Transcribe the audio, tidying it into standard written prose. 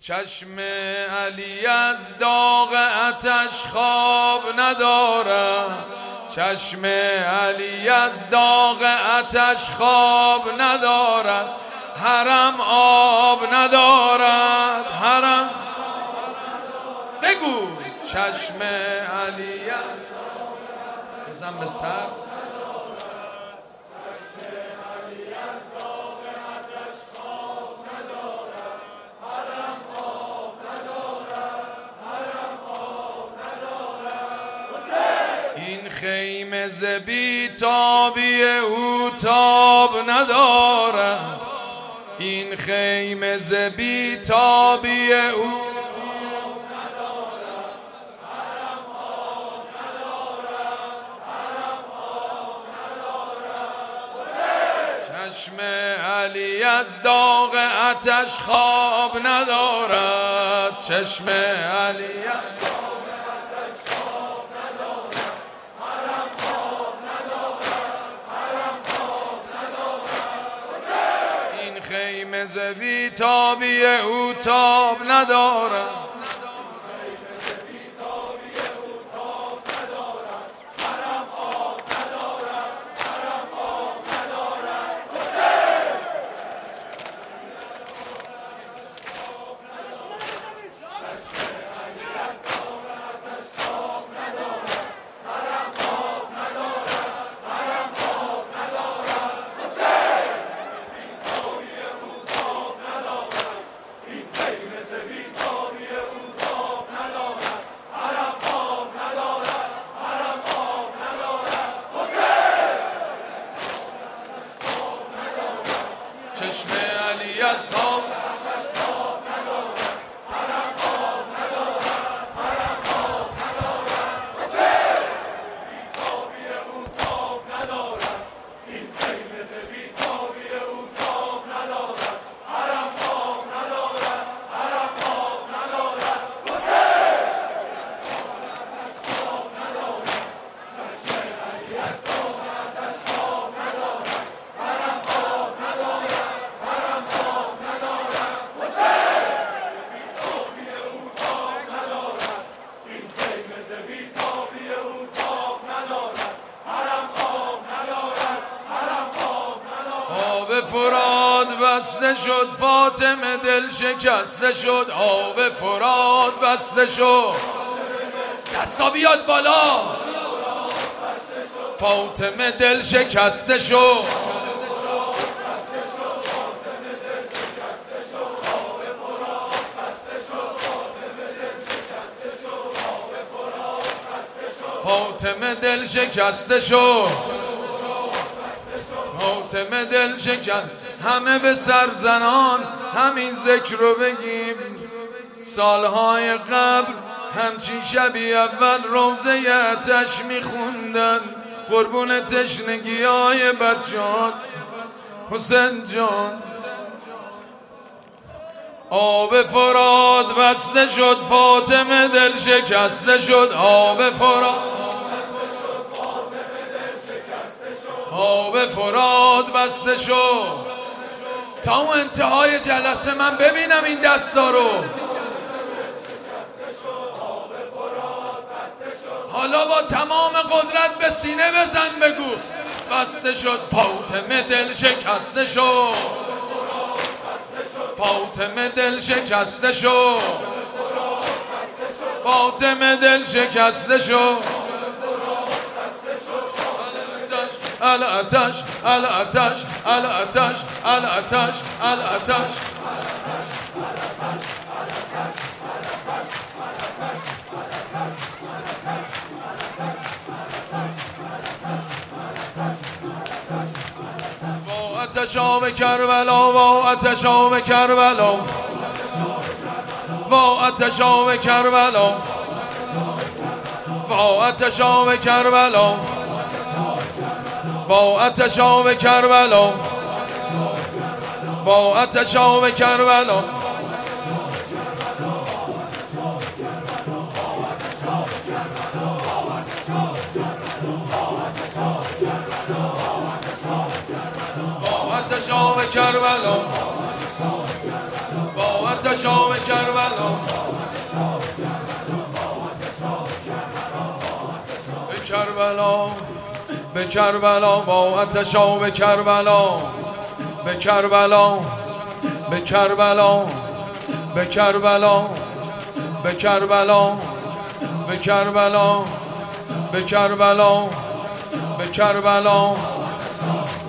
چشم علی از داغ آتش خواب ندارد، چشم علی از داغ آتش خواب ندارد، حرم آب ندارد، حرم بگو چشم علی بزن به سر. این خیمه ز بی‌تابی او تاب ندارد، این خیمه ز بی‌تابی او چشم علی از داغ آتش خواب ندارد، چشم علی خیمه ز بی‌تابی او تاب ندارد. چشم علی از خواب فرات بسته شد، فاطمه دل شکسته شد، آب فرات بسته شد، دستا بیاد بالا، فاطمه دل شکسته شد، فاطمه دل شکسته شد، فاطمه دل شکست. همه به سر زنان همین ذکر رو بگیم، سالهای قبل همچین شبی اول روزه آتش میخوندن، قربون تشنگی های بچه‌هات حسین جان. آب فرات بسته شد، فاطمه دل شکسته شد، آب فرات، آب فرات بسته شد. تا اون انتهای جلسه من ببینم این دستا رو. حالا با تمام قدرت به سینه بزن بگو بسته شد، فاطمه دل شکسته شد، فاطمه دل شکسته شد، فاطمه دل شکسته شد. الاتش الاتش الاتش الاتش الاتش با آتش آب کربلا، با آتش آب کربلا، با آتش آب کربلا، با آتش آب کربلا، با آتش آب کربلا، با آتش آب کربلا، با آتش آب کربلا، با آتشا به کربلا، به کربلا، به کربلا، با آتشا به کربلا، به کربلا، به کربلا، به کربلا، به کربلا، به کربلا، به کربلا، به کربلا.